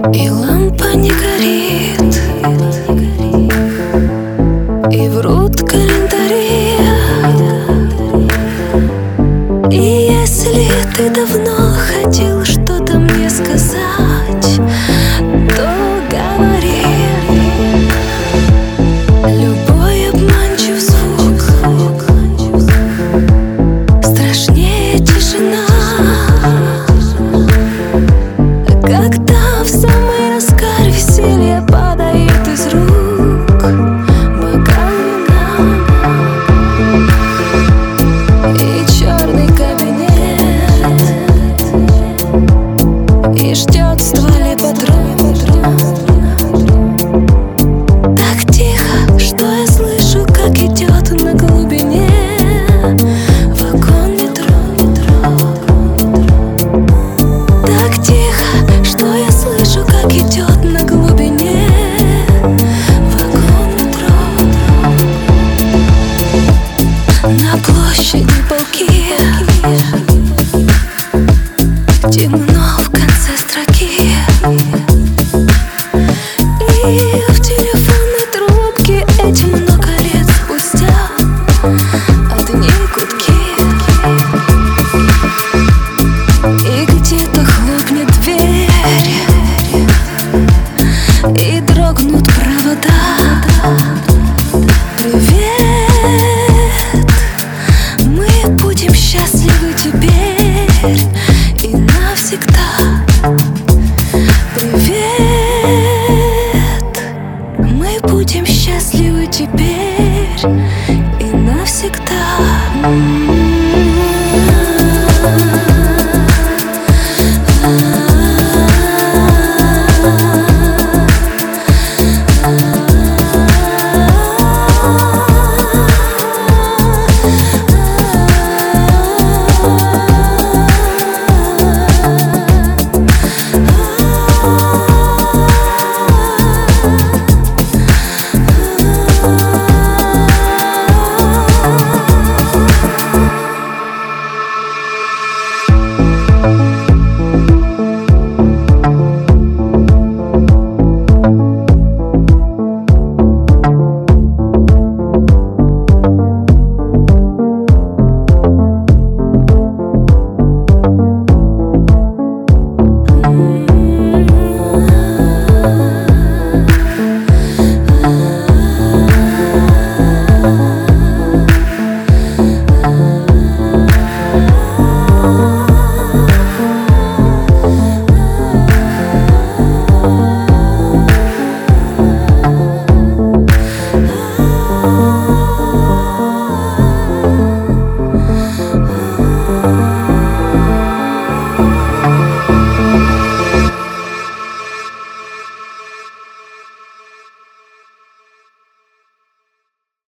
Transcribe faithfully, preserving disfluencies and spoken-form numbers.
И лампа не горит, и врут календари. И если ты давно хотел что-то мне сказать, то говори. Любой обманчив звук страшнее тишина, когда в самый разгар веселья падает из рук бокал вина. И черный кабинет, и ждет в стволе патрон. Так тихо, что я слышу, как идет на глубине вагон метро. Так тихо, что я слышу, как идет на глубине вагон метро. На площади полки, темно в конце строки, и в телефонной трубке эти много лет спустя одни гудки. И где-то хлопнет дверь, и дрогнут провода. Привет, мы будем счастливы теперь и навсегда. Привет, мы будем счастливы теперь и навсегда. Thank you.